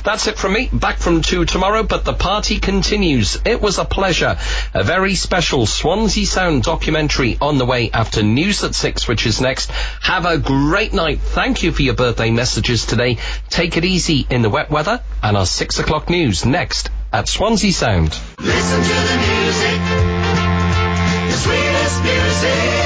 That's it from me. Back from 2 tomorrow, but the party continues. It was a pleasure. A very special Swansea Sound documentary on the way after news at 6, which is next. Have a great night. Thank you for your birthday messages today. Take it easy in the wet weather, and our 6 o'clock news next at Swansea Sound. Listen to the music, the sweetest music.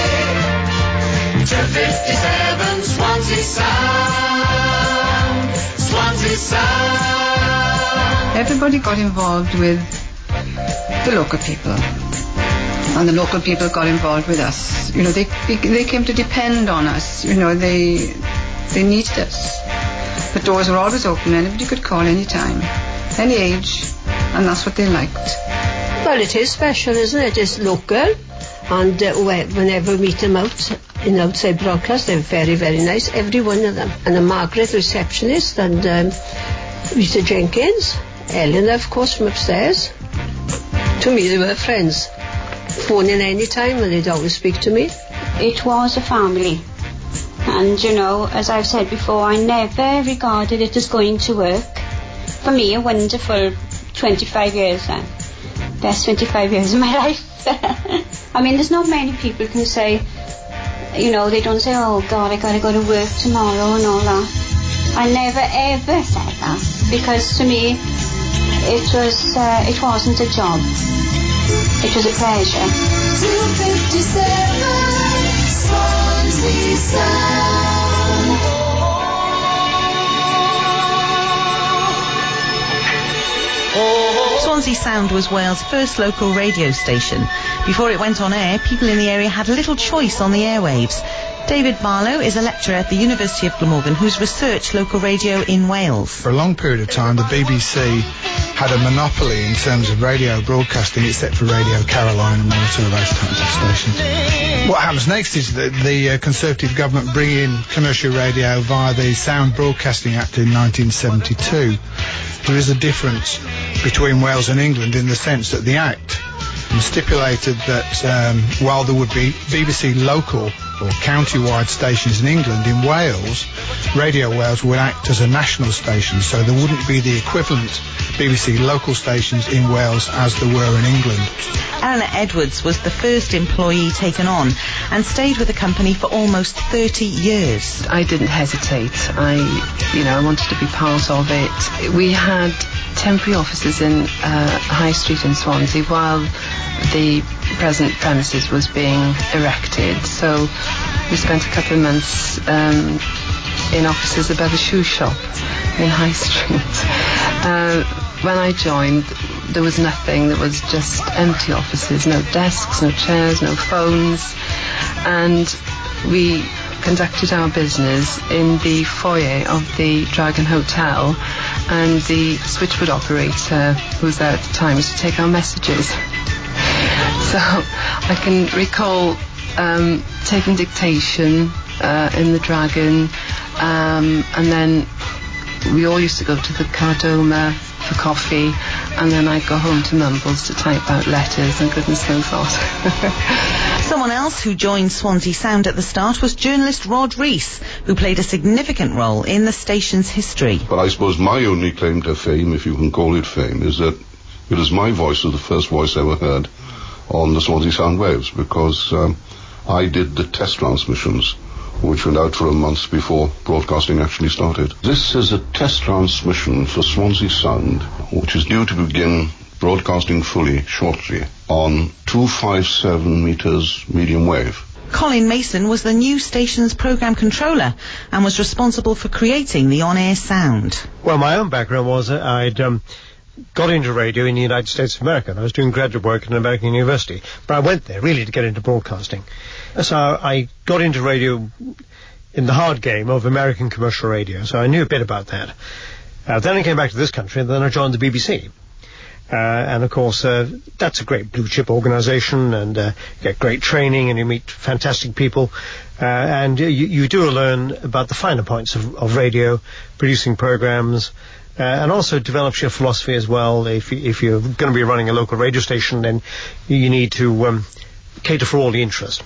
1057 Swansea Sound, Swansea Sound. Everybody got involved with the local people, and the local people got involved with us. You know, they came to depend on us. You know, they needed us. The doors were always open. Anybody could call any time, any age, and that's what they liked. Well, it is special, isn't it? It's local, and whenever we meet them out in outside broadcast, they're very, very nice, every one of them. And Margaret, receptionist, and Rita Jenkins, Eleanor, of course, from upstairs. To me, they were friends. Phone in any time, and they'd always speak to me. It was a family. And, you know, as I've said before, I never regarded it as going to work. For me, a wonderful 25 years then. Best 25 years of my life. I mean, there's not many people can say, you know, they don't say, oh God, I gotta go to work tomorrow and all that. I never ever said that, because to me it wasn't a job, it was a pleasure. 257 Swansea Sound. Swansea Sound was Wales' first local radio station. Before it went on air, people in the area had little choice on the airwaves. David Barlow is a lecturer at the University of Glamorgan who's researched local radio in Wales. For a long period of time, the BBC had a monopoly in terms of radio broadcasting, except for Radio Caroline and one or two of those types of stations. What happens next is that the Conservative government bring in commercial radio via the Sound Broadcasting Act in 1972. There is a difference between Wales and England in the sense that the Act stipulated that while there would be BBC local or county-wide stations in England, in Wales, Radio Wales would act as a national station, so there wouldn't be the equivalent BBC local stations in Wales as there were in England. Eleanor Edwards was the first employee taken on and stayed with the company for almost 30 years. I didn't hesitate. I wanted to be part of it. We had temporary offices in High Street in Swansea while the present premises was being erected, so we spent a couple of months in offices above a shoe shop in High Street. When I joined, there was nothing. There was just empty offices, no desks, no chairs, no phones, and we conducted our business in the foyer of the Dragon Hotel, and the switchboard operator who was there at the time was to take our messages. So I can recall taking dictation in the Dragon, and then we all used to go to the Cardoma for coffee, and then I'd go home to Mumbles to type out letters and goodness knows what. Someone else who joined Swansea Sound at the start was journalist Rod Rees, who played a significant role in the station's history. But I suppose my only claim to fame, if you can call it fame, is that it is my voice was the first voice ever heard on the Swansea Sound waves, because I did the test transmissions, which went out for a month before broadcasting actually started. This is a test transmission for Swansea Sound, which is due to begin broadcasting fully shortly on 257 meters medium wave. Colin Mason was the new station's programme controller and was responsible for creating the on-air sound. Well, my own background was I'd got into radio in the United States of America. I was doing graduate work at an American university, but I went there really to get into broadcasting. So I got into radio in the hard game of American commercial radio, so I knew a bit about that. Then I came back to this country, and then I joined the BBC. And of course, that's a great blue chip organisation, and you get great training, and you meet fantastic people, and you do learn about the finer points of radio, producing programmes, and also develops your philosophy as well. If you're going to be running a local radio station, then you need to cater for all the interest.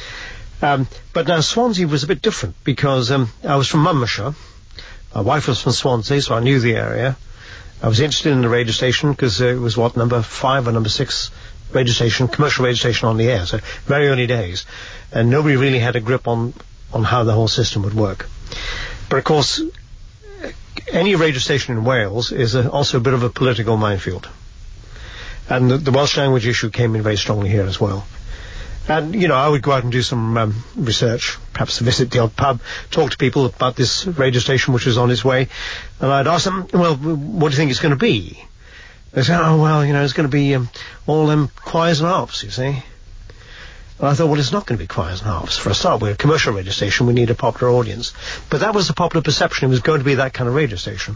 But now Swansea was a bit different, because I was from Monmouthshire. My wife was from Swansea, so I knew the area. I was interested in the radio station because it was, number 5 or number 6 radio station, commercial radio station on the air, so very early days. And nobody really had a grip on how the whole system would work. But of course, any radio station in Wales is also a bit of a political minefield. And the Welsh language issue came in very strongly here as well. And, I would go out and do some research, perhaps visit the odd pub, talk to people about this radio station which was on its way. And I'd ask them, well, what do you think it's going to be? They say, oh, well, it's going to be all them choirs and harps, you see. And I thought, well, it's not going to be choirs and harps. For a start, we're a commercial radio station. We need a popular audience. But that was the popular perception. It was going to be that kind of radio station.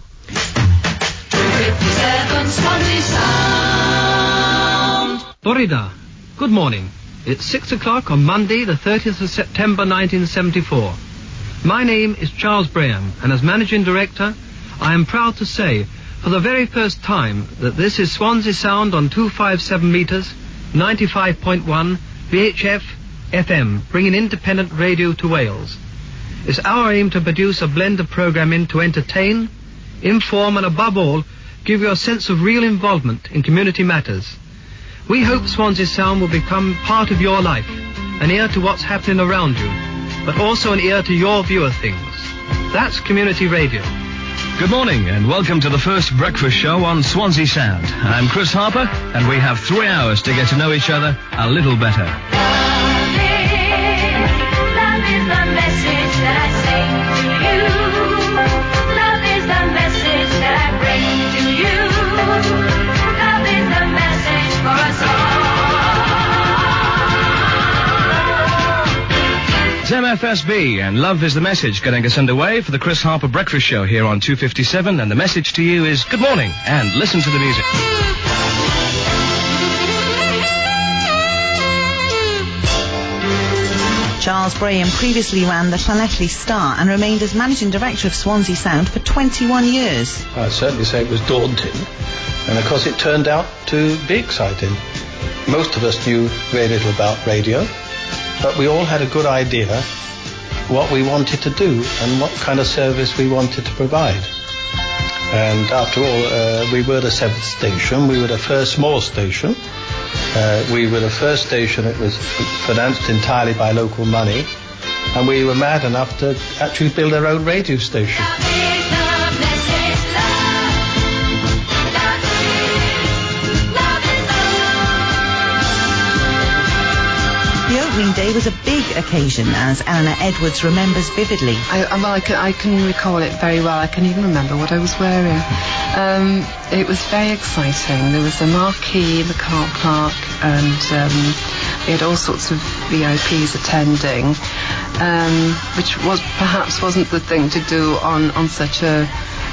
57 Swansea Sound. Florida, good morning. It's 6 o'clock on Monday, the 30th of September 1974. My name is Charles Braham, and as Managing Director, I am proud to say, for the very first time, that this is Swansea Sound on 257 metres, 95.1 VHF FM, bringing independent radio to Wales. It's our aim to produce a blend of programming to entertain, inform, and above all, give you a sense of real involvement in community matters. We hope Swansea Sound will become part of your life, an ear to what's happening around you, but also an ear to your view of things. That's community radio. Good morning and welcome to the first breakfast show on Swansea Sound. I'm Chris Harper and we have 3 hours to get to know each other a little better. Love is the message that I sing to you. Love is the message that I bring to you. Love is the message for us all. It's MFSB and Love is the Message getting us underway for the Chris Harper Breakfast Show here on 257, and the message to you is good morning and listen to the music. Charles Braham previously ran the Llanelli Star and remained as Managing Director of Swansea Sound for 21 years. I'd certainly say it was daunting, and of course it turned out to be exciting. Most of us knew very little about radio, but we all had a good idea what we wanted to do and what kind of service we wanted to provide. And after all, we were the 7th station. We were the first small station. We were the first station that was financed entirely by local money, and we were mad enough to actually build our own radio station. The opening day was a big occasion, as Eleanor Edwards remembers vividly. I can recall it very well. I can even remember what I was wearing. It was very exciting. There was a marquee in the car park, and we had all sorts of VIPs attending, which wasn't the thing to do on such an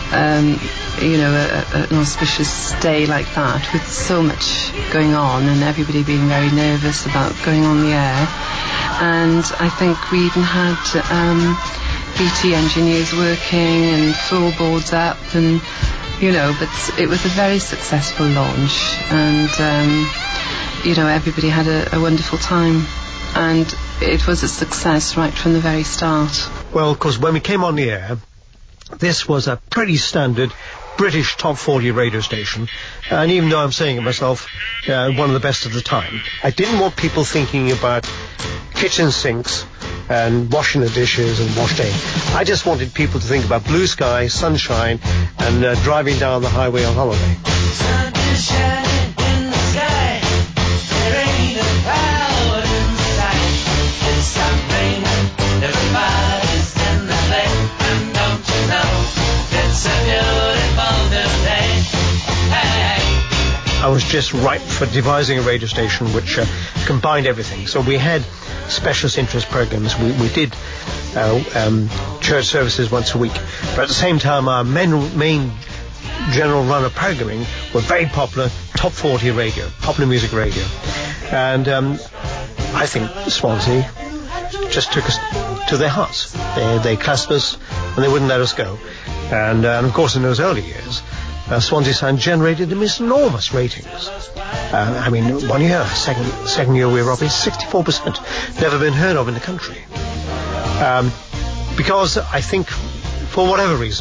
auspicious day like that, with so much going on and everybody being very nervous about going on the air. And I think we even had BT engineers working and floorboards up, and but it was a very successful launch, and everybody had a wonderful time, and it was a success right from the very start. Well, of course, when we came on the air, this was a pretty standard British top 40 radio station, and even though I'm saying it myself, one of the best of the time. I didn't want people thinking about kitchen sinks and washing the dishes and wash day. I just wanted people to think about blue sky, sunshine, and driving down the highway on holiday. Sun is shining in the sky. There ain't a cloud in sight. It's something everybody's in the play. And don't you know, it's a beautiful new day. Hey. I was just ripe for devising a radio station which combined everything. So we had specialist interest programs. We did church services once a week. But at the same time, our main general run of programming were very popular top 40 radio, popular music radio. And I think Swansea just took us to their hearts. They clasped us and they wouldn't let us go. And of course, in those early years, Swansea Sound generated enormous ratings. 1 year, second year we were up in 64%. Never been heard of in the country. Because I think, for whatever reason,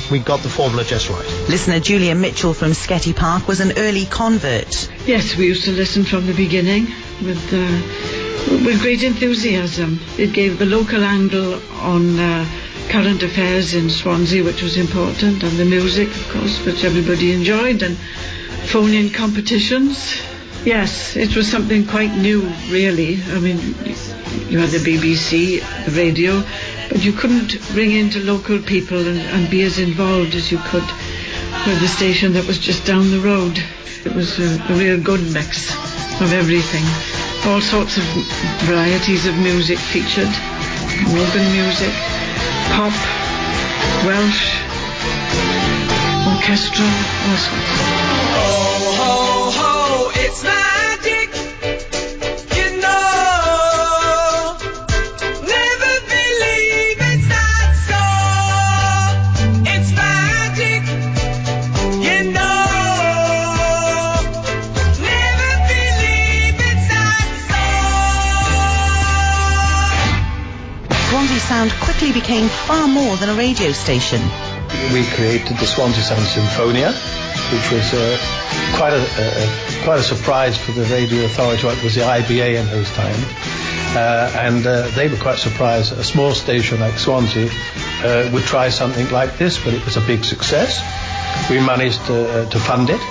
we got the formula just right. Listener Julia Mitchell from Sketty Park was an early convert. Yes, we used to listen from the beginning with great enthusiasm. It gave the local angle on current affairs in Swansea, which was important, and the music, of course, which everybody enjoyed, and phone-in competitions. Yes, it was something quite new, really. I mean, you had the BBC, the radio, but you couldn't ring into local people and be as involved as you could with the station that was just down the road. It was a real good mix of everything. All sorts of varieties of music featured. Organ music, pop, Welsh, orchestra, all sorts. Ho, ho, ho, it's magic, you know. Never believe it's not so. It's magic, you know. Never believe it's not so. Swansea Sound quickly became far more than a radio station. We created the Swansea Sound Symphonia, which was quite a surprise for the radio authority. It was the IBA in those times, and they were quite surprised that a small station like Swansea would try something like this, but it was a big success. We managed to fund it.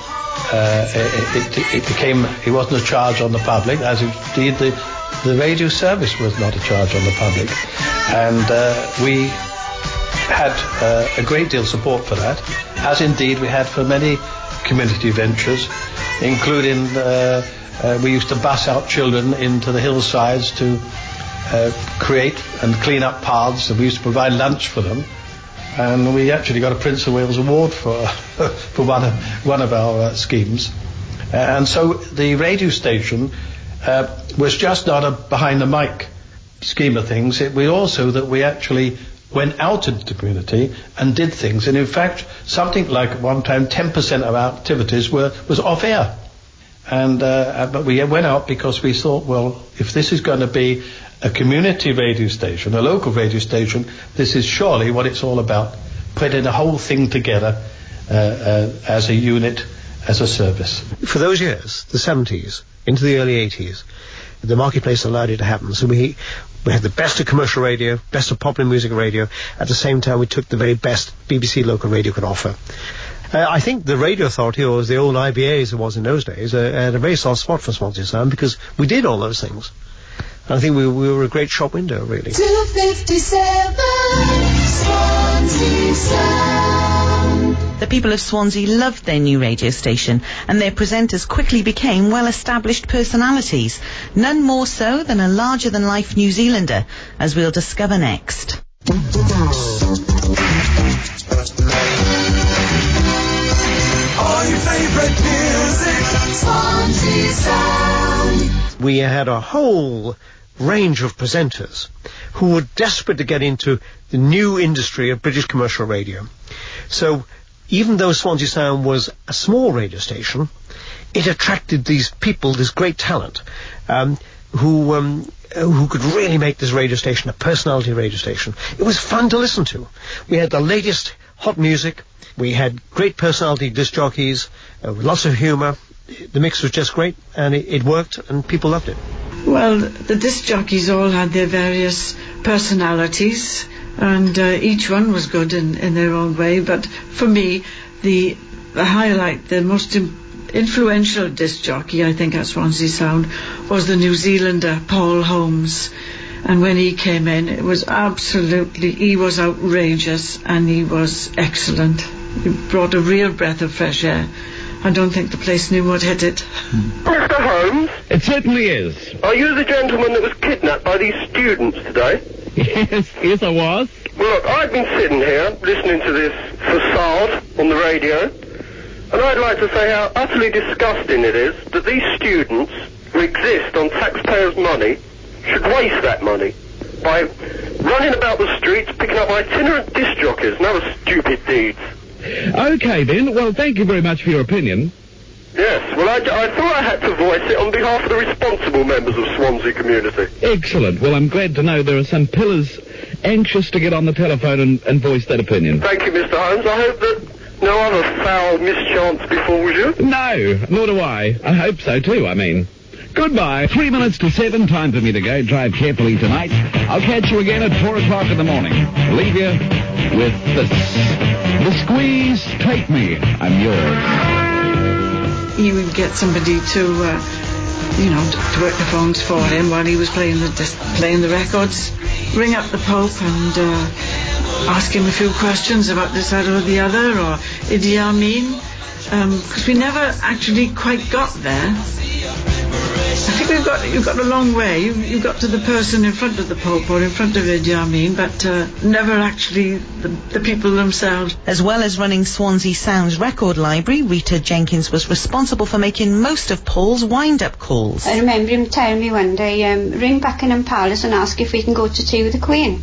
It wasn't a charge on the public, as indeed the radio service was not a charge on the public, and we had a great deal of support for that, as indeed we had for many community ventures, including we used to bus out children into the hillsides to create and clean up paths, and we used to provide lunch for them, and we actually got a Prince of Wales award for one of our schemes. And so the radio station was just not a behind the mic scheme of things. It was also that we actually went out into the community and did things, and in fact something like at one time 10% of our activities was off air, and but we went out because we thought, well, if this is going to be a community radio station, a local radio station, this is surely what it's all about, putting the whole thing together as a unit, as a service. For those years, the 70s into the early 80s, the marketplace allowed it to happen. So we had the best of commercial radio, best of popular music radio. At the same time, we took the very best BBC local radio could offer. I think the radio authority, or as the old IBA as it was in those days, had a very soft spot for Swansea Sound because we did all those things. And I think we were a great shop window, really. 257 Swansea Sound. The people of Swansea loved their new radio station, and their presenters quickly became well-established personalities, none more so than a larger-than-life New Zealander, as we'll discover next. All your favourite music, Swansea Sound. We had a whole range of presenters who were desperate to get into the new industry of British commercial radio. So even though Swansea Sound was a small radio station, it attracted these people, this great talent, who could really make this radio station a personality radio station. It was fun to listen to. We had the latest hot music. We had great personality disc jockeys, lots of humour. The mix was just great, and it worked, and people loved it. Well, the disc jockeys all had their various personalities, and each one was good in their own way. But for me, the highlight, the most influential disc jockey, I think, at Swansea Sound was the New Zealander Paul Holmes. And when he came in, it was absolutely, he was outrageous, and he was excellent. He brought a real breath of fresh air. I don't think the place knew what hit it. Mr. Holmes? It certainly is. Are you the gentleman that was kidnapped by these students today? Yes, I was. Well, look, I've been sitting here listening to this facade on the radio, and I'd like to say how utterly disgusting it is that these students who exist on taxpayers' money should waste that money by running about the streets picking up itinerant disc jockeys and other stupid deeds. Okay, then. Well, thank you very much for your opinion. Yes, well, I thought I had to voice it on behalf of the responsible members of Swansea community. Excellent. Well, I'm glad to know there are some pillars anxious to get on the telephone and voice their opinion. Thank you, Mr. Holmes. I hope that no other foul mischance befalls you. No, nor do I. I hope so too, I mean. Goodbye. 3 minutes to 7, time for me to go. Drive carefully tonight. I'll catch you again at 4 o'clock in the morning. Leave you with this. The Squeeze, Take Me, I'm Yours. He would get somebody to work the phones for him while he was playing the records. Ring up the Pope and ask him a few questions about this, that or the other, or Idi Amin, because we never actually quite got there. I think you've got a long way. You got to the person in front of the Pope or in front of Idi Amin, but never actually the people themselves. As well as running Swansea Sound's record library, Rita Jenkins was responsible for making most of Paul's wind-up calls. I remember him telling me one day, ring Buckingham Palace and ask if we can go to tea with the Queen.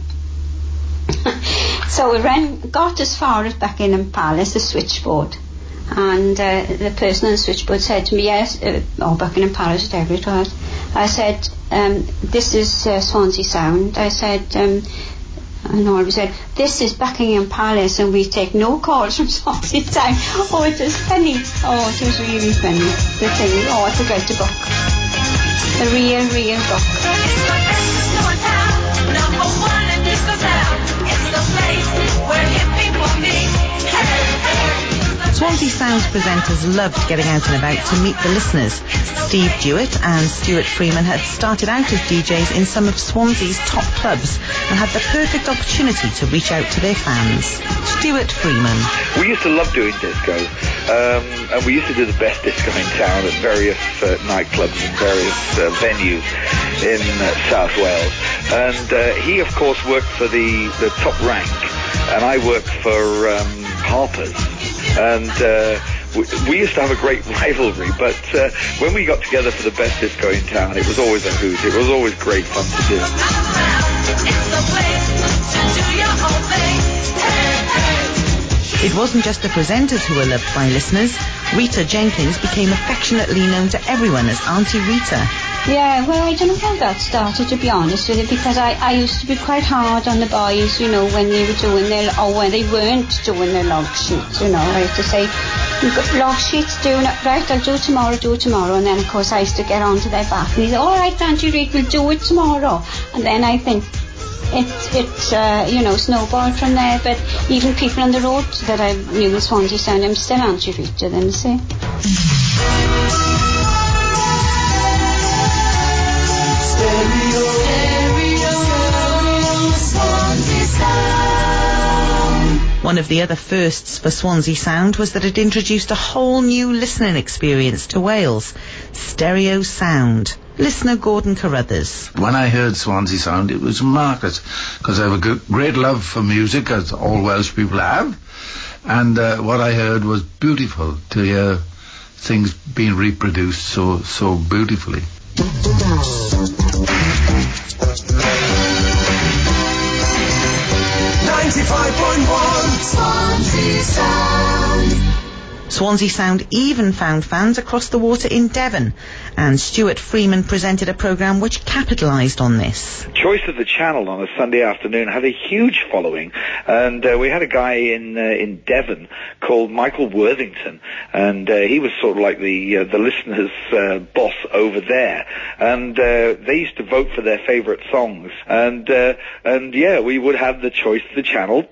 So we got as far as Buckingham Palace, the switchboard. And the person on the switchboard said to me, yes, Buckingham Palace, whatever it was. I said, this is Swansea Sound. I said, and Norby said, this is Buckingham Palace and we take no calls from Swansea Sound. Oh, it was funny. Oh, it was really funny. The thing, it's a great book. A real book. It's the best disco in town, number one in disco town. It's the place where hip people meet. Swansea Sound's presenters loved getting out and about to meet the listeners. Steve Dewitt and Stuart Freeman had started out as DJs in some of Swansea's top clubs and had the perfect opportunity to reach out to their fans. Stuart Freeman. We used to love doing disco, and we used to do the best disco in town at various nightclubs and various venues in South Wales. And he, of course, worked for the top rank, and I worked for Harper's. And we used to have a great rivalry, but when we got together for the best disco in town, it was always a hoot. It was always great fun to do. It wasn't just the presenters who were loved by listeners. Rita Jenkins became affectionately known to everyone as Auntie Rita. Yeah, well, I don't know how that started, to be honest with you, because I used to be quite hard on the boys, when they were doing when they weren't doing their log sheets, I used to say, you've got log sheets, doing it, right, I'll do it tomorrow, and then, of course, I used to get onto their back, and he said, all right, Auntie Reed, we'll do it tomorrow, and then I think it snowballed from there, but even people on the road that I knew in Swansea Sound, I'm still Auntie Rita, then, see. One of the other firsts for Swansea Sound was that it introduced a whole new listening experience to Wales. Stereo sound. Listener Gordon Carruthers. When I heard Swansea Sound, it was marvellous, because I have a great love for music, as all Welsh people have, and what I heard was beautiful, to hear things being reproduced so beautifully. 95.1 Swansea Sound. Swansea Sound even found fans across the water in Devon, and Stuart Freeman presented a programme which capitalised on this. Choice of the Channel on a Sunday afternoon had a huge following, and we had a guy in Devon called Michael Worthington, and he was sort of like the listeners' boss over there, and they used to vote for their favourite songs, and yeah, we would have the Choice of the Channel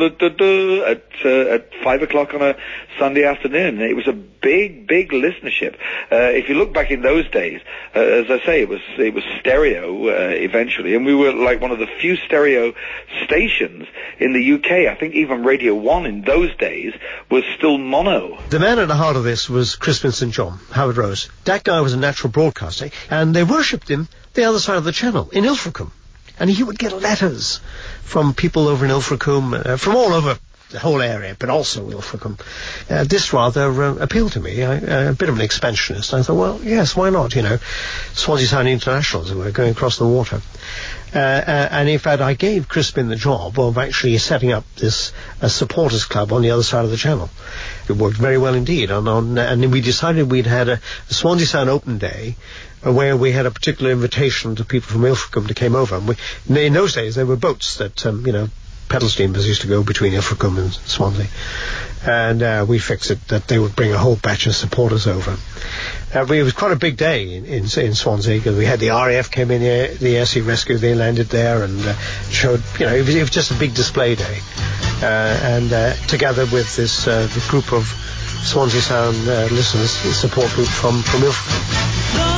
at 5 o'clock on a Sunday afternoon. It was a big listenership. If you look back in those days, as I say, it was stereo eventually, and we were like one of the few stereo stations in the UK. I think even Radio 1 in those days was still mono. The man at the heart of this was Crispin St John, Howard Rose. That guy was a natural broadcaster, and they worshipped him the other side of the channel, in Ilfracombe. And he would get letters from people over in Ilfracombe, from all over the whole area, but also Ilfracombe. This rather appealed to me. A bit of an expansionist. I thought, well, yes, why not? Swansea Sound International, as it were, going across the water. And in fact, I gave Crispin the job of actually setting up this supporters club on the other side of the channel. It worked very well indeed. And we decided we'd had a Swansea Sound Open Day where we had a particular invitation to people from Ilfracombe to come over. And in those days, there were boats that, pedal steamers used to go between Ilfracombe and Swansea. And we fixed it that they would bring a whole batch of supporters over. It was quite a big day in Swansea, because we had the RAF came in here, the Air Sea Rescue, they landed there and showed, it was just a big display day. And together with this the group of Swansea Sound listeners, the support group from Ilfracombe.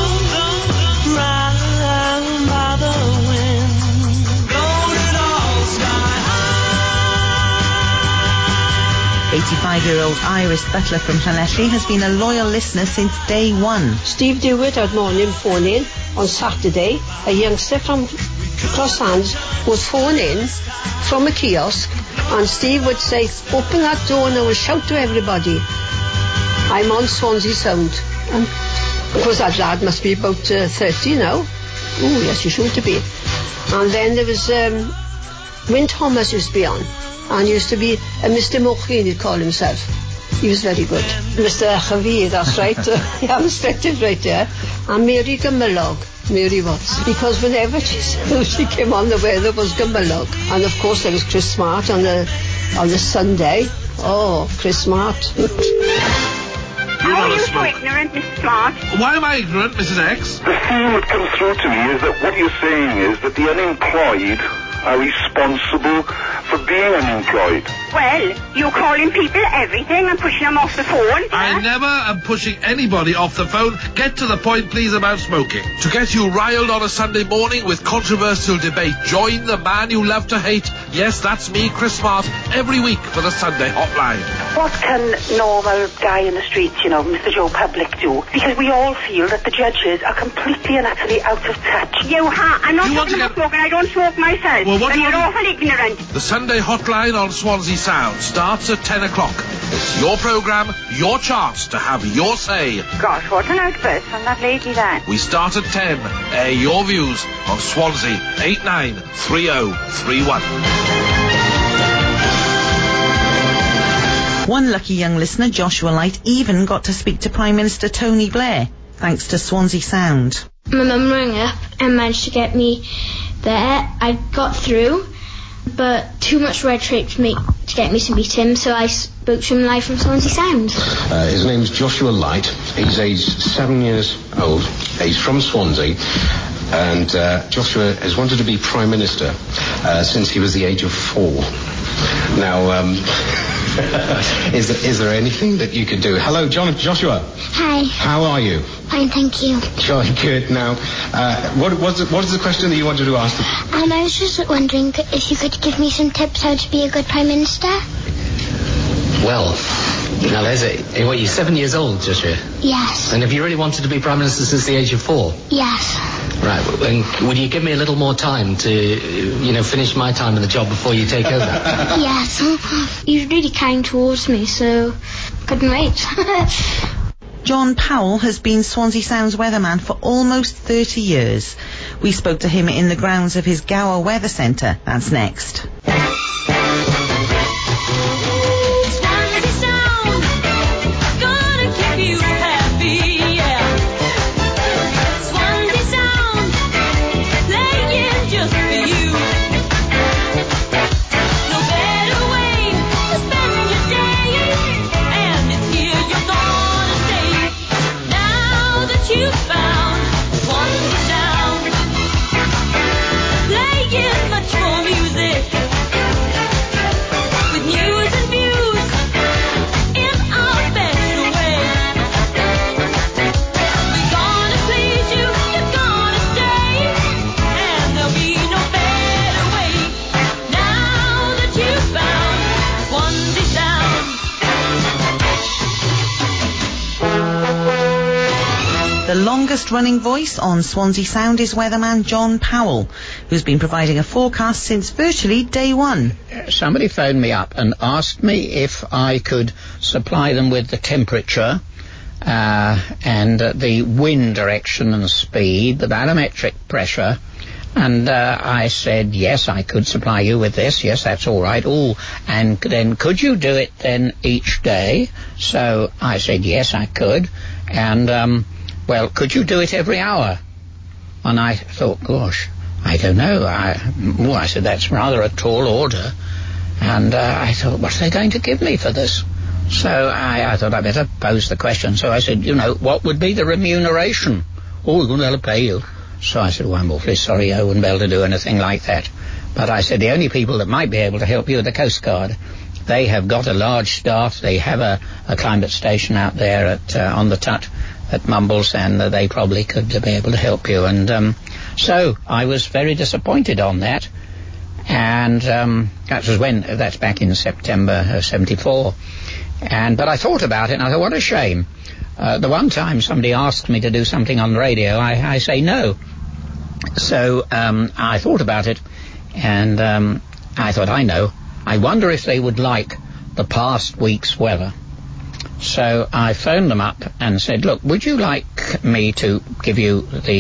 85-year-old Iris Butler from Llanelli has been a loyal listener since day one. Steve Dewitt had morning phone in on Saturday. A youngster from Cross Hands would phone in from a kiosk, and Steve would say, open that door and I will shout to everybody, I'm on Swansea Sound. And of course that lad must be about 30 now. Oh yes, he should be. And then there was Wyn Thomas used to be on, and used to be a Mr. Mochi, he'd call himself. He was very good. Mr. Echavi, that's right. Yeah, I'm stated right there. And Mary Gymylog, Mary Watts. Because whenever she came on, the weather was Gymylog. And of course there was Chris Smart on the Sunday. Oh, Chris Smart. How are you so ignorant, Mr. Smart? Why am I ignorant, Mrs. X? The theme that comes through to me is that what you're saying is that the unemployed are responsible for being unemployed. Well, you're calling people everything and pushing them off the phone. I never am pushing anybody off the phone. Get to the point, please, about smoking. To get you riled on a Sunday morning with controversial debate, join the man you love to hate. Yes, that's me, Chris Smart, every week for the Sunday Hotline. What can normal guy in the street, Mr. Joe Public do? Because we all feel that the judges are completely and utterly out of touch. I'm not talking about smoking. I don't smoke myself. Well, and you're awful ignorant. The Sunday Hotline on Swansea Sound starts at 10 o'clock. It's your programme, your chance to have your say. Gosh, what an outburst from that lady there. We start at 10. Air your views on Swansea 893031. One lucky young listener, Joshua Light, even got to speak to Prime Minister Tony Blair, thanks to Swansea Sound. My mum rang up and managed to get me there. I got through, but too much red tape to get me to meet him, so I spoke to him live from Swansea Sound. His name's Joshua Light. He's aged 7 years old. He's from Swansea. And Joshua has wanted to be Prime Minister since he was the age of 4. Now, is there anything that you could do? Hello, Joshua. Hi. How are you? Fine, thank you. Jolly good. Now, what is the question that you wanted to ask? I was just wondering if you could give me some tips how to be a good Prime Minister. Well, now there's it. What, you're 7 years old, Joshua? Yes. And have you really wanted to be Prime Minister since the age of 4? Yes. Right, and would you give me a little more time to, finish my time in the job before you take over? Yes. He was really kind towards me, so couldn't wait. John Powell has been Swansea Sound's weatherman for almost 30 years. We spoke to him in the grounds of his Gower Weather Centre. That's next. longest-running voice on Swansea Sound is weatherman John Powell, who's been providing a forecast since virtually day one. Somebody phoned me up and asked me if I could supply them with the temperature and the wind direction and speed, the barometric pressure. And I said, yes, I could supply you with this. Yes, that's all right. Oh, and then could you do it then each day? So I said, yes, I could. And, well, could you do it every hour? And I thought, gosh, I don't know. I said, that's rather a tall order. And I thought, what are they going to give me for this? So I thought I'd better pose the question. So I said, what would be the remuneration? Oh, we're going to pay you. So I said, well, I'm awfully sorry, I wouldn't be able to do anything like that. But I said, the only people that might be able to help you are the Coast Guard. They have got a large staff. They have a climate station out there on the Tut at Mumbles, and they probably could be able to help you. And so I was very disappointed on that. And that's back in September 74. But I thought about it, and I thought, what a shame. The one time somebody asked me to do something on the radio, I say no. So I thought about it, and I thought, I wonder if they would like the past week's weather. So I phoned them up and said, look, would you like me to give you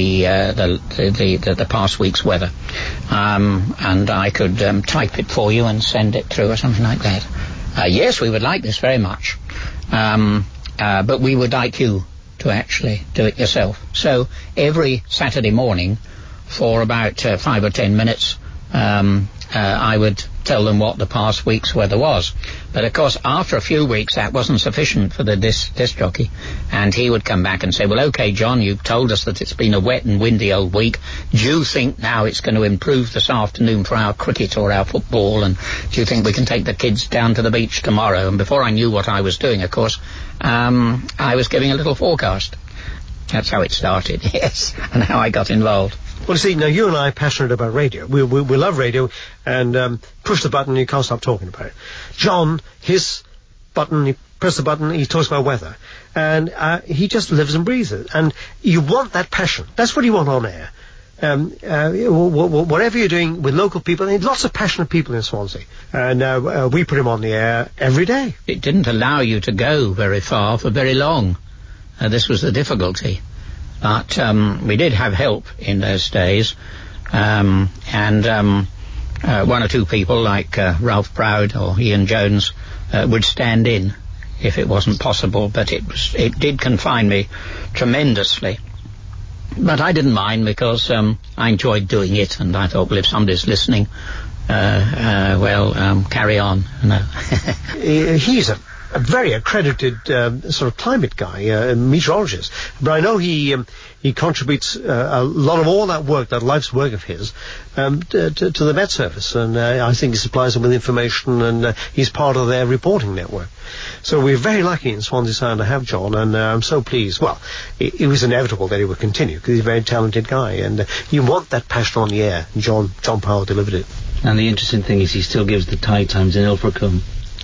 the past week's weather? And I could type it for you and send it through or something like that. Yes, we would like this very much. But we would like you to actually do it yourself. So every Saturday morning for about 5 or 10 minutes, I would tell them what the past week's weather was. But of course, after a few weeks, that wasn't sufficient for the disc jockey. And he would come back and say, well, OK, John, you've told us that it's been a wet and windy old week. Do you think now it's going to improve this afternoon for our cricket or our football? And do you think we can take the kids down to the beach tomorrow? And before I knew what I was doing, of course, I was giving a little forecast. That's how it started, yes, and how I got involved. Well, see, now you and I are passionate about radio. We love radio, and push the button and you can't stop talking about it. John, his button, he press the button, he talks about weather. And he just lives and breathes it. And you want that passion. That's what you want on air. Whatever you're doing with local people, and lots of passionate people in Swansea. And we put him on the air every day. It didn't allow you to go very far for very long. This was the difficulty. But we did have help in those days. And one or two people like Ralph Proud or Ian Jones would stand in if it wasn't possible. But it did confine me tremendously. But I didn't mind because I enjoyed doing it, and I thought, well, if somebody's listening, carry on. He's a very accredited sort of climate guy, meteorologist. But I know he contributes a lot of all that work, that life's work of his, to the Met Service. And I think he supplies them with information, and he's part of their reporting network. So we're very lucky in Swansea Sound to have John, and I'm so pleased. Well, it was inevitable that he would continue, because he's a very talented guy, and you want that passion on the air. And John Powell delivered it. And the interesting thing is he still gives the Tide Times in Ilfracombe.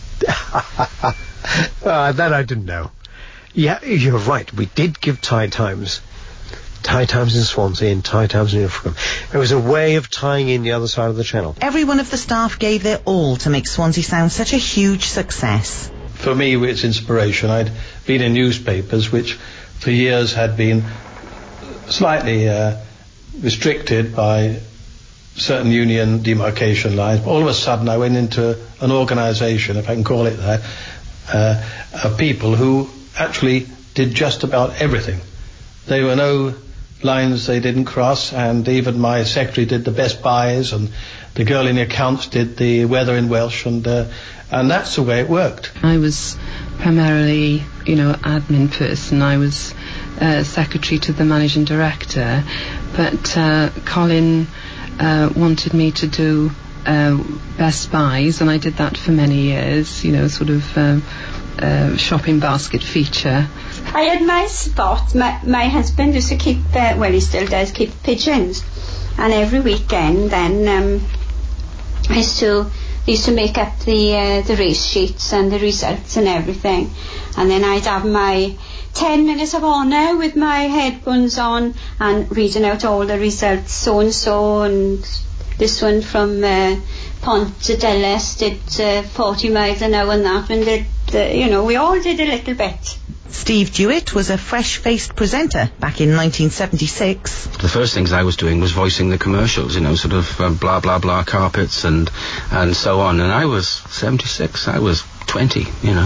That I didn't know. Yeah, you're right. We did give Tide Times in Swansea and Tide Times in Ilfracombe. It was a way of tying in the other side of the channel. Every one of the staff gave their all to make Swansea Sound such a huge success. For me, it's inspiration. I'd been in newspapers which for years had been slightly restricted by certain union demarcation lines. All of a sudden I went into an organisation, if I can call it that, of people who actually did just about everything. There were no lines they didn't cross, and even my secretary did the best buys, and the girl in the accounts did the weather in Welsh, and that's the way it worked. I was primarily, admin person. I was secretary to the managing director, but Colin wanted me to do best buys, and I did that for many years, sort of shopping basket feature. I had my spot. My husband used to keep, he still does, keep pigeons, and every weekend then I used to make up the race sheets and the results and everything, and then I'd have my 10 minutes of honour with my headphones on and reading out all the results. So-and-so and this one from Pontardaris did 40 miles an hour and that one did, we all did a little bit. Steve Dewitt was a fresh-faced presenter back in 1976. The first things I was doing was voicing the commercials, sort of blah, blah, blah, carpets and so on. And I was 76, I was 20,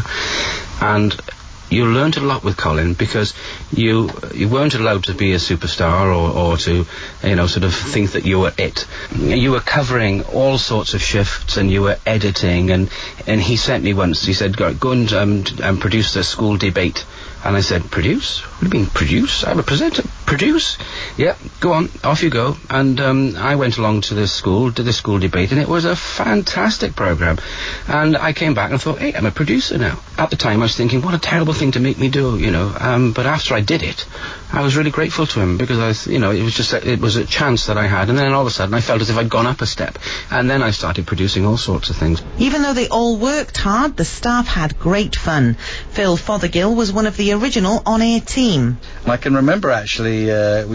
And you learned a lot with Colin because you weren't allowed to be a superstar or to, sort of think that you were it. You were covering all sorts of shifts and you were editing and he sent me once, he said, go and produce the school debate. And I said, produce? What do you mean, produce? I'm a presenter. Produce? Yeah, go on, off you go. And I went along to the school, did the school debate, and it was a fantastic programme. And I came back and thought, hey, I'm a producer now. At the time, I was thinking, what a terrible thing to make me do, But after I did it, I was really grateful to him because, it was a chance that I had. And then all of a sudden, I felt as if I'd gone up a step. And then I started producing all sorts of things. Even though they all worked hard, the staff had great fun. Phil Fothergill was one of the original on-air team. I can remember actually, the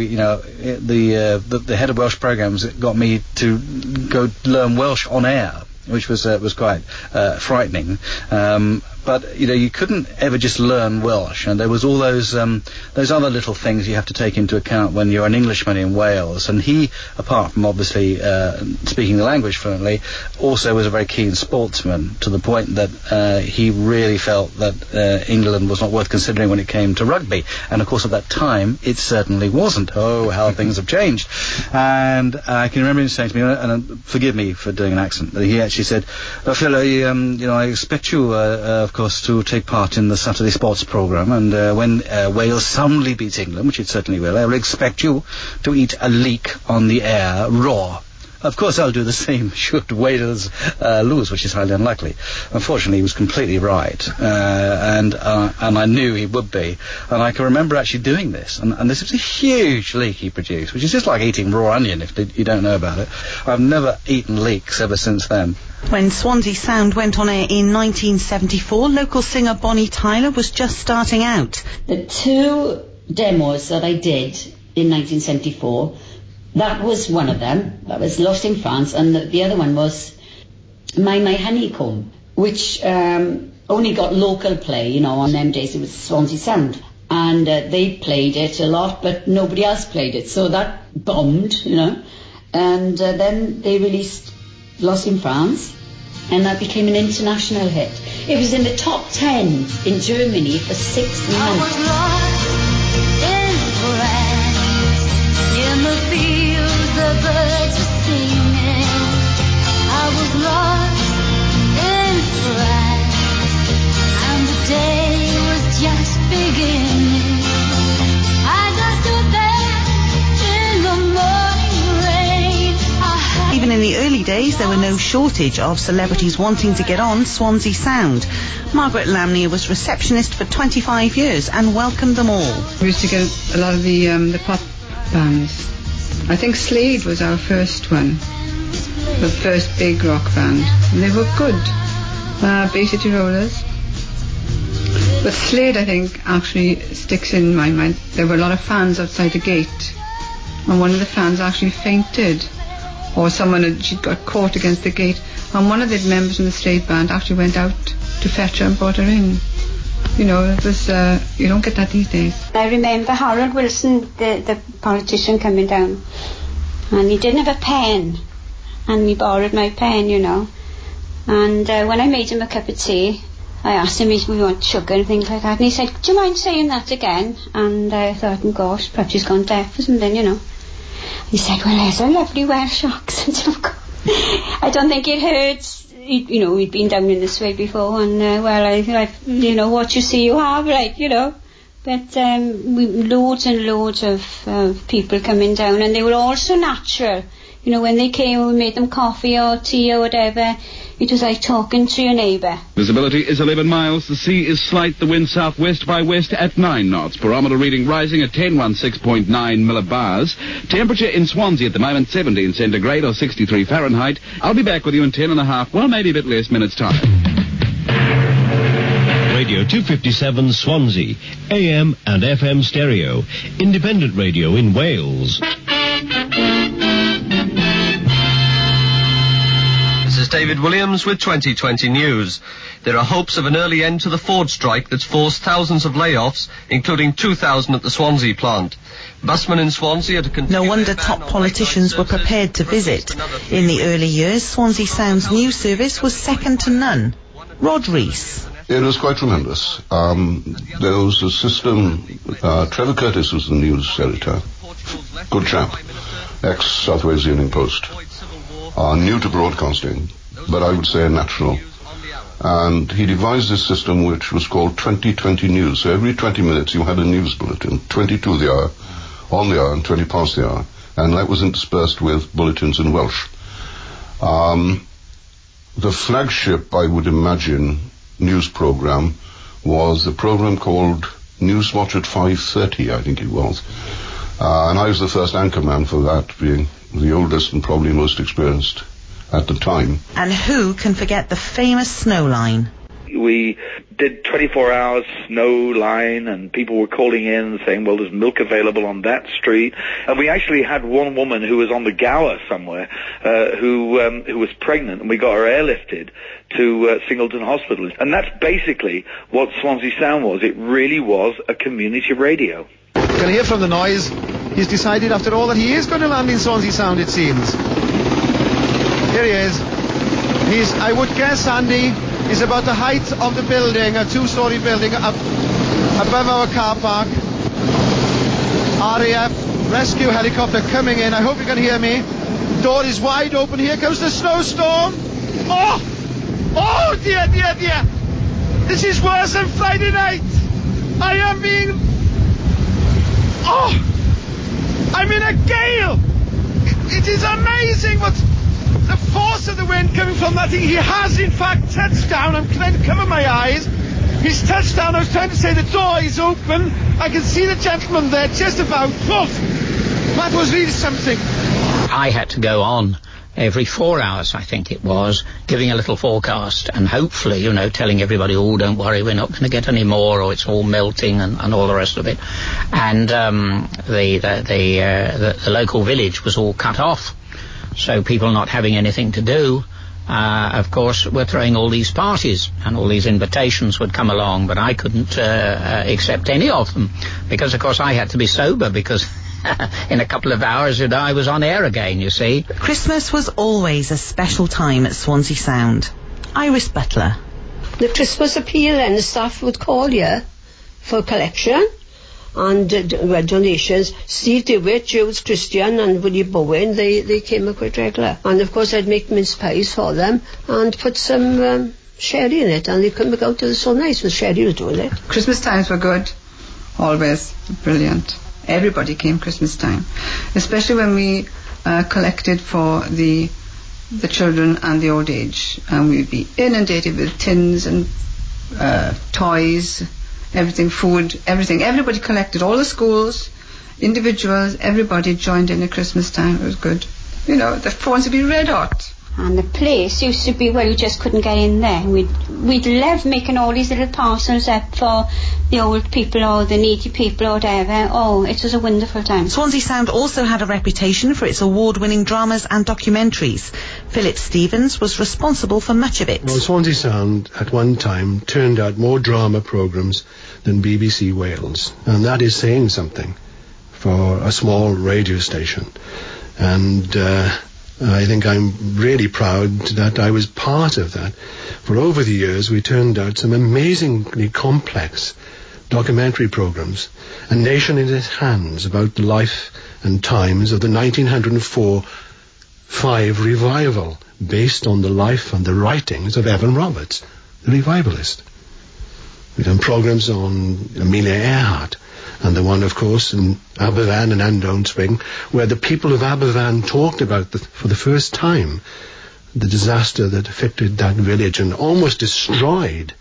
head of Welsh programmes got me to go learn Welsh on air, which was quite frightening. But you couldn't ever just learn Welsh, and there was all those other little things you have to take into account when you're an Englishman in Wales. And he, apart from obviously speaking the language fluently, also was a very keen sportsman, to the point that he really felt that England was not worth considering when it came to rugby. And of course, at that time, it certainly wasn't. Oh, how things have changed! And I can remember him saying to me, and forgive me for doing an accent, he actually said, "Phil, I expect you." Of course, to take part in the Saturday Sports programme, and when Wales soundly beats England, which it certainly will, I will expect you to eat a leek on the air raw. Of course, I'll do the same should Wales lose, which is highly unlikely. Unfortunately, he was completely right, and I knew he would be. And I can remember actually doing this, and this was a huge leek he produced, which is just like eating raw onion if you don't know about it. I've never eaten leeks ever since then. When Swansea Sound went on air in 1974, local singer Bonnie Tyler was just starting out. The two demos that I did in 1974, that was one of them. That was Lost in France, and the other one was My Honeycomb, which only got local play, on them days. It was Swansea Sound. And they played it a lot, but nobody else played it. So that bombed, And then they released Lost in France, and that became an international hit. It was in the top 10 in Germany for 6 months. I was lost in France, in the fields the birds were singing. I was lost in France, and the day was just beginning. I just stood there in the morning rain. Even in the early days, there were no shortage of celebrities wanting to get on Swansea Sound. Margaret Lamney was receptionist for 25 years and welcomed them all. We used to get a lot of the pop bands. I think Slade was our first one, the first big rock band. And they were good. Bay City Rollers. But Slade, I think, actually sticks in my mind. There were a lot of fans outside the gate, and one of the fans actually fainted. Or she got caught against the gate, and one of the members from the Slade band actually went out to fetch her and brought her in. It was, you don't get that these days. I remember Harold Wilson, the politician, coming down, and he didn't have a pen, and he borrowed my pen, And when I made him a cup of tea, I asked him if we want sugar and things like that, and he said, "Do you mind saying that again?" And I thought, oh gosh, perhaps he's gone deaf or something, He said, "Well, there's a lovely Welsh accent, of course." I don't think it hurts. He'd been down in this way before, and what you see you have, But loads and loads of people coming down, and they were all so natural. When they came, we made them coffee or tea or whatever. It was like talking to your neighbour. Visibility is 11 miles. The sea is slight. The wind southwest by west at 9 knots. Barometer reading rising at 1016.9 millibars. Temperature in Swansea at the moment 17 centigrade or 63 Fahrenheit. I'll be back with you in 10 and a half, well, maybe a bit less minutes time. Radio 257 Swansea, AM and FM stereo. Independent radio in Wales. This is David Williams with 2020 News. There are hopes of an early end to the Ford strike that's forced thousands of layoffs, including 2,000 at the Swansea plant. Busmen in Swansea are to continue. No wonder top politicians were prepared to visit. In the early years, Swansea Sound's news service was second to none. Rod Rees. It was quite tremendous. There was a system. Trevor Curtis was the news editor. Good chap. Ex-South Wales Evening Post. New to broadcasting, but I would say a natural. And he devised this system which was called 2020 News. So every 20 minutes you had a news bulletin, 20 to the hour, on the hour, and 20 past the hour. And that was interspersed with bulletins in Welsh. The flagship, I would imagine, news program was the program called Newswatch at 5:30, I think it was. And I was the first anchorman for that, being the oldest and probably most experienced at the time. And who can forget the famous snow line? We did 24 hours snow line, and people were calling in and saying, well, there's milk available on that street. And we actually had one woman who was on the Gower somewhere, who was pregnant, and we got her airlifted to Singleton Hospital. And that's basically what Swansea Sound was. It really was a community radio. You can hear from the noise. He's decided after all that he is going to land in Swansea Sound, it seems. Here he is. I would guess, Andy, he's about the height of the building, a two-storey building up above our car park. RAF rescue helicopter coming in. I hope you can hear me. Door is wide open. Here comes the snowstorm. Oh dear, dear, dear. This is worse than Friday night. I'm in a gale. It is amazing what the force of the wind coming from that thing. He has in fact touched down. I'm trying to cover my eyes. He's touched down. I was trying to say the door is open. I can see the gentleman there just about. That was really something. I had to go on every 4 hours, I think it was, giving a little forecast and hopefully, telling everybody, oh, don't worry, we're not going to get any more, or it's all melting and all the rest of it. And the local village was all cut off, so people not having anything to do, of course, were throwing all these parties, and all these invitations would come along, but I couldn't accept any of them, because, of course, I had to be sober, because in a couple of hours I was on air again, you see. Christmas was always a special time at Swansea Sound. Iris Butler. The Christmas appeal, and the staff would call you for collection and donations. Steve DeWitt, Jules Christian and Willie Bowen, they came up quite regular. And of course I'd make mince pies for them and put some sherry in it, and they'd come back out. It was so nice when Sherry was doing it. Christmas times were good, always brilliant. Everybody came Christmas time, especially when we collected for the children and the old age, and we'd be inundated with tins and toys, everything, food, everything. Everybody collected, all the schools, individuals, everybody joined in at Christmas time. It was good. The phones would be red hot. And the place used to be, well, you just couldn't get in there. We'd love making all these little parcels up for the old people or the needy people or whatever. Oh, it was a wonderful time. Swansea Sound also had a reputation for its award-winning dramas and documentaries. Philip Stevens was responsible for much of it. Well, Swansea Sound at one time turned out more drama programmes than BBC Wales, and that is saying something for a small radio station. And I think I'm really proud that I was part of that. For over the years, we turned out some amazingly complex documentary programs. A Nation in Its Hands, about the life and times of the 1904-5 revival, based on the life and the writings of Evan Roberts, the revivalist. We've done programs on Amelia Earhart, and the one, of course, in Aberfan and Andone Spring, where the people of Aberfan talked about, for the first time, the disaster that affected that village and almost destroyed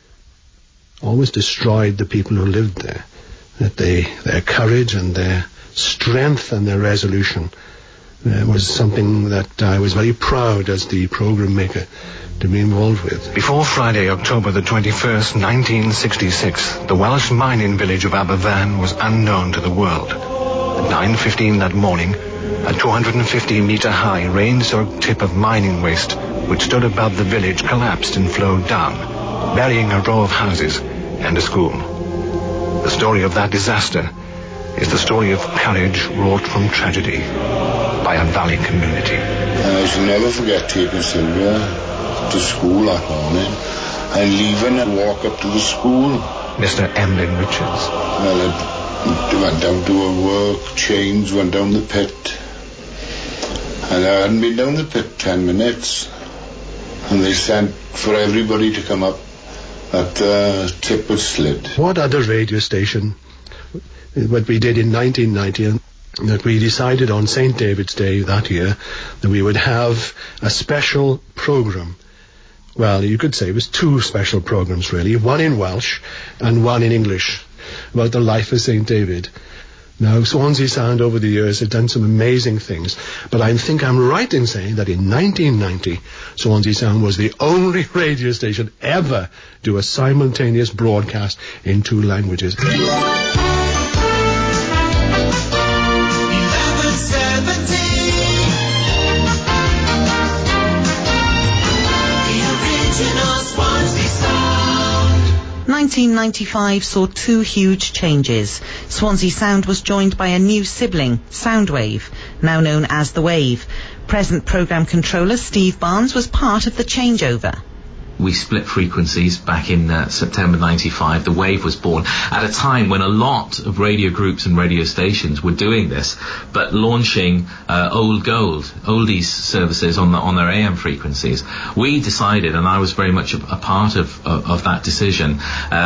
the people who lived there. That their courage and their strength and their resolution was something that I was very proud as the program maker to be involved with. Before Friday, October the 21st, 1966, the Welsh mining village of Aberfan was unknown to the world. At 9:15 that morning, a 250-metre-high rain-soaked tip of mining waste, which stood above the village, collapsed and flowed down, burying a row of houses and a school. The story of that disaster is the story of courage wrought from tragedy by a valley community. I shall never forget taking Sylvia to school that morning and leaving and walk up to the school. Mr. Emlyn Richards. Well, I went down to her work, changed, went down the pit. And I hadn't been down the pit 10 minutes. And they sent for everybody to come up. That tip was slid. What other radio station, what we did in 1990, that we decided on St. David's Day that year that we would have a special program. Well, you could say it was two special programs really, one in Welsh and one in English, about the life of St. David. Now, Swansea Sound over the years had done some amazing things, but I think I'm right in saying that in 1990, Swansea Sound was the only radio station ever do a simultaneous broadcast in two languages. 1995 saw two huge changes. Swansea Sound was joined by a new sibling, Soundwave, now known as The Wave. Present programme controller Steve Barnes was part of the changeover. We split frequencies back in September 95. The Wave was born at a time when a lot of radio groups and radio stations were doing this, but launching old gold, oldies services on their AM frequencies. We decided, and I was very much a part of that decision,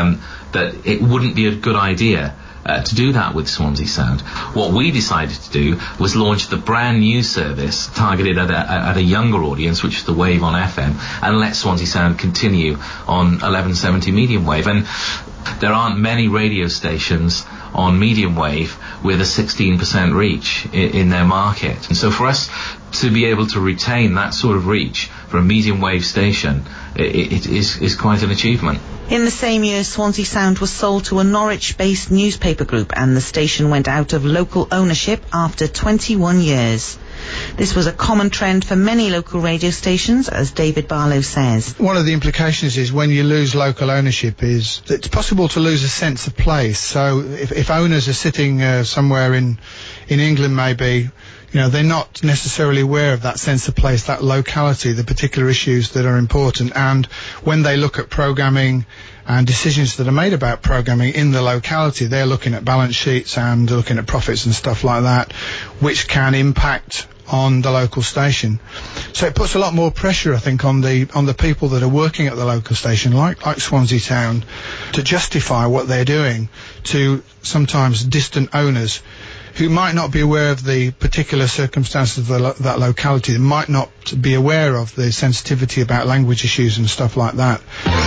that it wouldn't be a good idea to do that with Swansea Sound. What we decided to do was launch the brand new service targeted at a younger audience, which is the Wave on FM, and let Swansea Sound continue on 1170 medium wave. And there aren't many radio stations on medium wave with a 16% reach in their market. And so for us to be able to retain that sort of reach for a medium wave station, it is quite an achievement. In the same year, Swansea Sound was sold to a Norwich-based newspaper group, and the station went out of local ownership after 21 years. This was a common trend for many local radio stations, as David Barlow says. One of the implications is when you lose local ownership is that it's possible to lose a sense of place. So if owners are sitting somewhere in England maybe, they're not necessarily aware of that sense of place, that locality, the particular issues that are important. And when they look at programming and decisions that are made about programming in the locality, they're looking at balance sheets and looking at profits and stuff like that, which can impact on the local station. So it puts a lot more pressure, I think, on the people that are working at the local station, like Swansea Sound, to justify what they're doing to sometimes distant owners who might not be aware of the particular circumstances of that locality. They might not be aware of the sensitivity about language issues and stuff like that.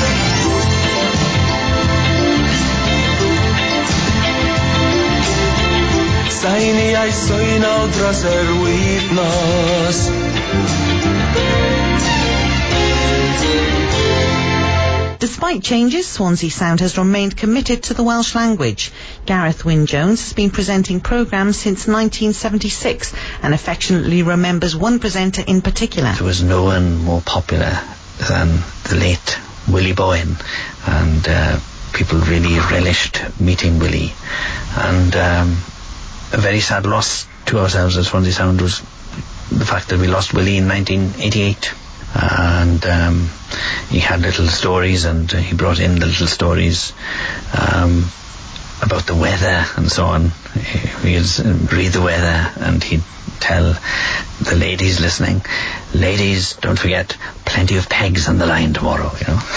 Despite changes, Swansea Sound has remained committed to the Welsh language. Gareth Wyn-Jones has been presenting programmes since 1976 and affectionately remembers one presenter in particular. There was no one more popular than the late Willie Bowen, and people really relished meeting Willie. And a very sad loss to ourselves as Swansea Sound was the fact that we lost Willie in 1988. And he had little stories, and he brought in the little stories about the weather and so on. He'd read the weather and he'd tell the ladies listening, ladies, don't forget, plenty of pegs on the line tomorrow,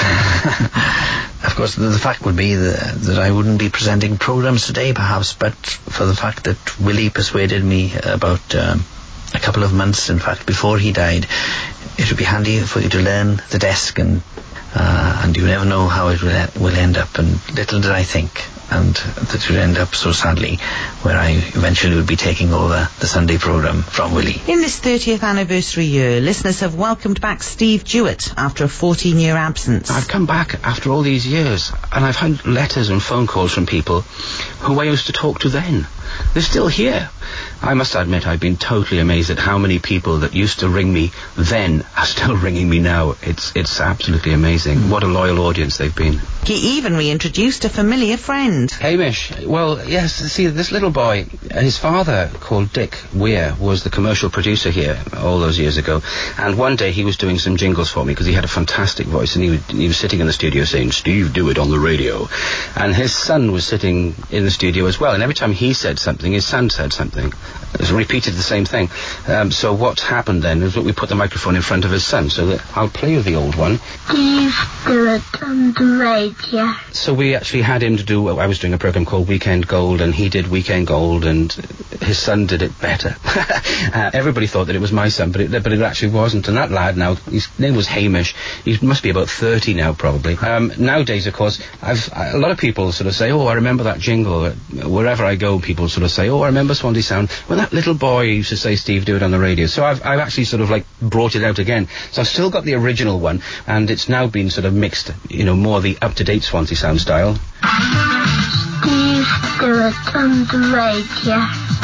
Of course, the fact would be that I wouldn't be presenting programmes today, perhaps, but for the fact that Willie persuaded me about a couple of months, in fact, before he died, it would be handy for you to learn the desk, and you never know how it will end up. And little did I think and that would end up so sadly where I eventually would be taking over the Sunday programme from Willie. In this 30th anniversary year, listeners have welcomed back Steve Jewett after a 14-year absence. I've come back after all these years, and I've had letters and phone calls from people who I used to talk to then. They're still here. I must admit, I've been totally amazed at how many people that used to ring me then are still ringing me now. It's absolutely amazing. What a loyal audience they've been. He even reintroduced a familiar friend. Hamish. Well, yes, see, this little boy, his father, called Dick Weir, was the commercial producer here all those years ago. And one day he was doing some jingles for me because he had a fantastic voice, and he was sitting in the studio saying, "Steve, do it on the radio." And his son was sitting in the studio as well, and every time he said something, his son said something. It was repeated the same thing. So what happened then is that we put the microphone in front of his son, so that I'll play you the old one. Steve, do it on the radio. So we actually had him to do, I was doing a program called Weekend Gold, and he did Weekend Gold, and his son did it better. Everybody thought that it was my son, but it actually wasn't. And that lad now, his name was Hamish. He must be about 30 now, probably. Nowadays, of course, a lot of people sort of say, "Oh, I remember that jingle." Wherever I go, people sort of say, "Oh, I remember Swansea Sound." When that little boy used to say, "Steve, do it on the radio." So I've actually sort of like brought it out again. So I've still got the original one, and it's now been sort of mixed, more the up-to-date Swansea Sound style. Steve, do it on the radio.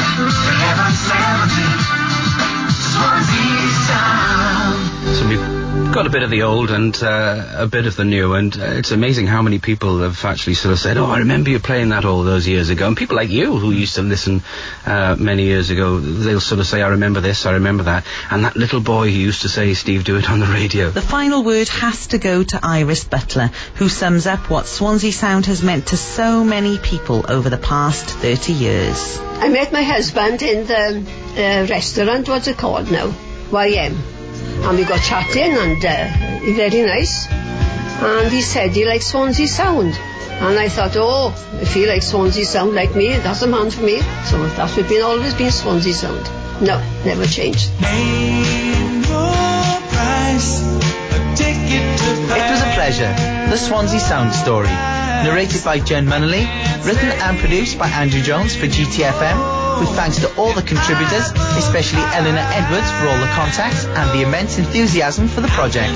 770 Swansea Sound. So we've got a bit of the old and a bit of the new, and it's amazing how many people have actually sort of said, "Oh, I remember you playing that all those years ago." And people like you who used to listen many years ago, they'll sort of say, "I remember this, I remember that." And that little boy who used to say, "Steve, do it on the radio." The final word has to go to Iris Butler, who sums up what Swansea Sound has meant to so many people over the past 30 years. I met my husband in the restaurant, what's it called now? YM. And we got chatting, and very nice. And he said he likes Swansea Sound. And I thought, oh, if he likes Swansea Sound like me, that's a man for me. So that's always been Swansea Sound. No, never changed. It was a pleasure. The Swansea Sound story. Narrated by Jen Munnelly, written and produced by Andrew Jones for GTFM, with thanks to all the contributors, especially Eleanor Edwards for all the contacts and the immense enthusiasm for the project.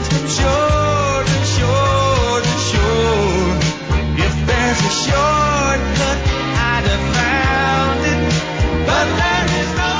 If there's a shortcut, I'd have found it, but there is no